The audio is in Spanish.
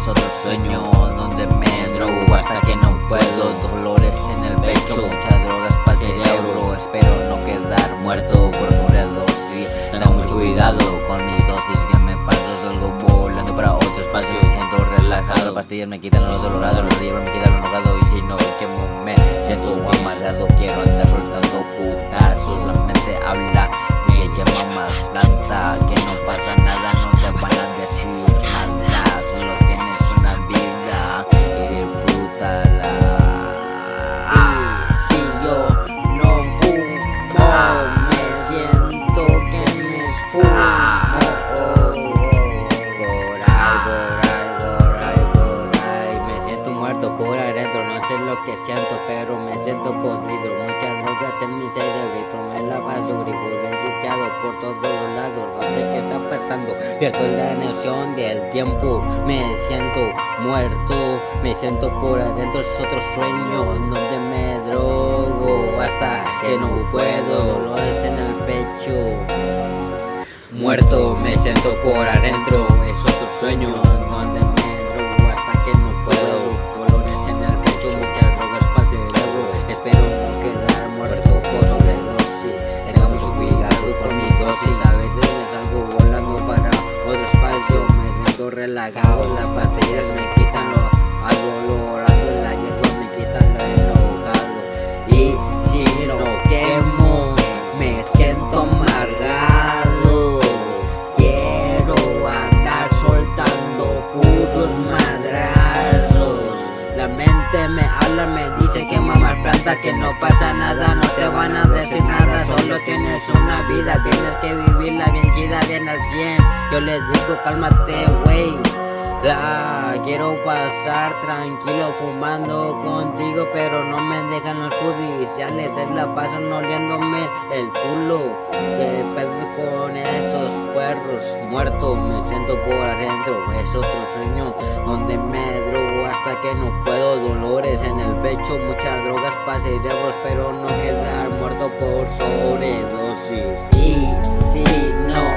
es otro sueño donde me drogo hasta que no puedo. Dolores en el pecho, muchas drogas para el cerebro. Espero no quedar muerto por sobredosis. Tengo mucho cuidado con mis dosis, que me paso, salgo volando para otro espacio. Siento relajado, pastillas me quitan los dolorados, los libros me quitan lo enojado. Y si no quemo me siento amarrado, quiero andar soltando putazos. La mente habla, dice que mamá planta, que no pasa nada, no te van a decir nada. Solo tienes una vida y disfrútala. Y si yo no fumo, me siento que me esfumo. Me siento muerto por adentro, no sé lo que siento, pero me siento podrido. Muchas drogas en mi cerebrito, me la paso grifo, bien chisqueado por todos los lados. No sé qué está pasando, pierdo la noción del tiempo. Me siento muerto, me siento por adentro, es otro sueño donde me drogo hasta que no puedo. Dolores en el pecho, muerto, me siento por adentro, es otro sueño donde me drogo hasta que no puedo. Dolores en el pecho, muchas drogas para el cerebro. Espero no quedar muerto por sobredosis. Tenga mucho cuidado con mi dosis. A veces me salgo volando para otro espacio. Me siento relajado, las pastillas me quitan lo adolorado, la hierba me quita lo enojado. Y si no quemo, me siento amargado. Quiero andar soltando puros madrazos. La mente me habla, me dice que mamá planta, que no pasa nada, no te van a decir nada. Solo tienes una vida, tienes que vivirla bien chida, bien al 100. Yo le digo cálmate, wey. Quiero pasar tranquilo fumando contigo, pero no me dejan los judiciales. Se la pasan oliéndome el culo. ¿Qué pedo con esos perros? Muerto, me siento por adentro, es otro sueño donde me drogo hasta que no puedo. Dolores en el pecho, muchas drogas para cerebros, pero no quedar muerto por sobredosis. Y si no